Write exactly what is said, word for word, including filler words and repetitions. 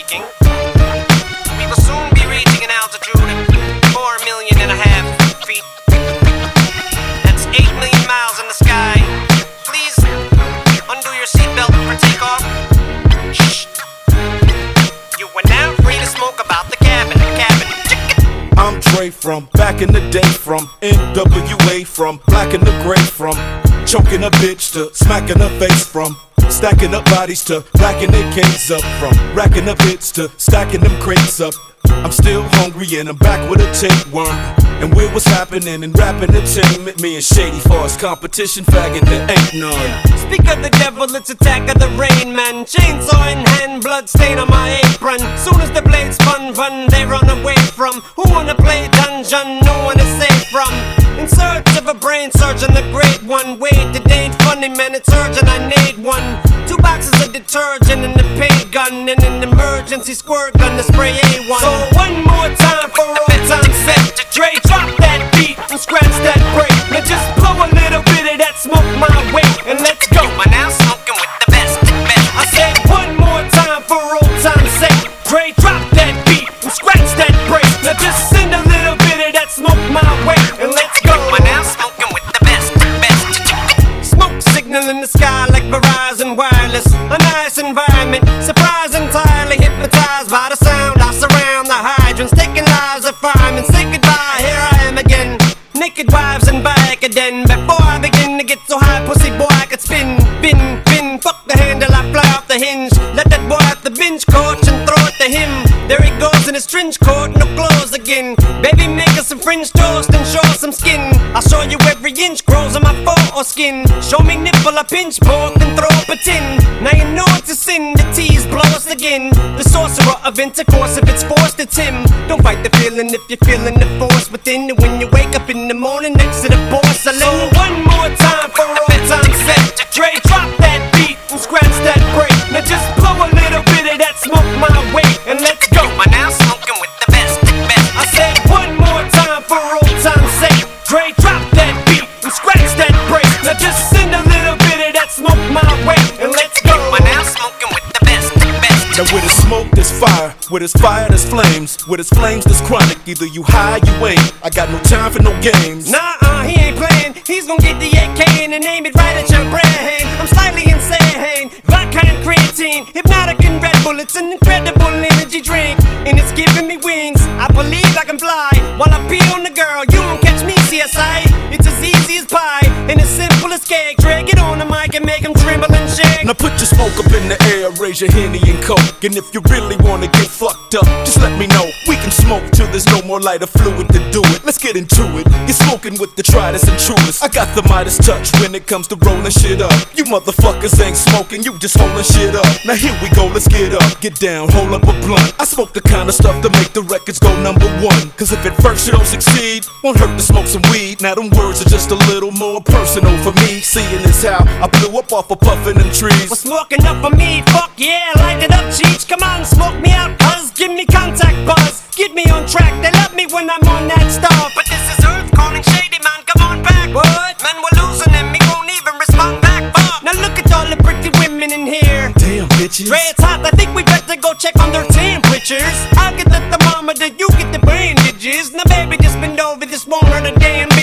speaking. We will soon be reaching an altitude of four million and a half feet. That's eight million miles in the sky. Please undo your seatbelt for takeoff. Shh. You are now free to smoke about the cabin. Cabin. I'm Dre from back in the day, from N W A, from black and the gray, from choking a bitch to smacking her face, from stacking up bodies to racking their cans up, from racking up hits to stacking them crates up. I'm still hungry and I'm back with a tapeworm. And with what's happening in rap entertainment, me and Shady Far's competition, faggot, there ain't none. Speak of the devil, it's attack of the rain man. Chainsaw in hand, blood stain on my apron. Soon as the blades spun, run, they run away from. Who wanna play dungeon? No one is safe from. In search of a brain surgeon, the great one. Wait, it ain't funny, man, it's urgent, I need one. Two boxes of detergent and a paint gun, and an emergency squirt gun to spray A one. So one more time for old time's sake, Dre, drop that beat and scratch that break. Now just blow a little bit of that smoke my way, and let's go. You are now smoking with the best, best. I said one more time for old time's sake, Dre, drop that beat and scratch that break. Now just send a little bit of that smoke my way, and let's go. You are now smoking with the best, best. Smoke signal in the sky like Verizon Wireless. A nice environment, surprised entirely hypnotized by the sound. I surround the hydrants, taking lives of firemen. Say goodbye, here I am again. Naked wives and Vicodin. Before I begin to get so high, pussy boy, I could spin, bin, bin. Fuck the handle, I fly off the hinge. Let that boy off the bench coach and throw it to him. There he goes in his trench coat, no clothes again. Baby, make us some French toast and show us some skin. I'll show you every inch grows on my foreskin. Show me nipple, I pinch pork, then throw up a tin. Now you know it's a sin, the tease blow us again. The sorcerer of intercourse, if it's forced, it's him. Don't fight the feeling if you're feeling the force within. And when you wake up in the morning next to the porcelain. So one more time for old time's sake, Dre, drop that beat and scratch that break. Now just blow a little bit of that smoke my way, and let's go. You are now smoking with the best, best. I said one more time for old time's sake, Dre, drop that beat and scratch that break. Now just send a little bit of that smoke my way, and let's go. You are now smoking with the best, best. Now with his smoke there's fire, with his fire there's flames, with his flames there's chronic. Either you high, you ain't. I got no time for no games. Nah-uh, he ain't playing. He's gonna get the A K and aim it right at your brain. I'm slightly insane, vodka and creatine, hypnotic and Red Bull. It's an incredible energy drink, and it's giving me wings. I believe I can fly while I pee on the girl. You won't catch me, C S I. It's as easy as pie and as simple as cake. Dre, get on the mic and make him tremble and shake. Now put your smoke up in the air, raise your Henny and Coke. And if you really wanna get fucked up, just let me know. We can smoke till there's no more lighter fluid to do it. Let's get into it. You're smoking with the tritest and truest. I got the Midas touch when it comes to rolling shit up. You motherfuckers ain't smoking, you just holding shit up. Now here we go, let's get up, get down, hold up a blunt. I smoke the kind of stuff to make the records go number one. Cause if at first you don't succeed, won't hurt to smoke some weed. Now them words are just a little more personal for me. Seeing is how I blew up off of puffin' them trees. Well, smoking up for me, fuck yeah, light it up, Cheech. Come on, smoke me out, cuz give me contact buzz. Get me on track, they love me when I'm on that stuff. But this is Earth calling Shady, man, come on back. What? Man, we're losing him, he won't even respond back. Fuck. Now look at all the pretty women in here. Damn, bitches. Dre, it's hot, I think we better go check on their temperatures. I'll get the thermometer, you get the bandages. Now baby, just bend over, this won't hurt a damn